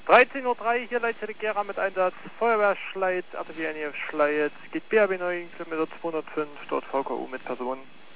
13:03 Uhr, hier Leitstelle Gera mit Einsatz, Feuerwehr Schleit, RTW NEF Schleit, geht BAB 9, Kilometer 205, dort VKU mit Personen.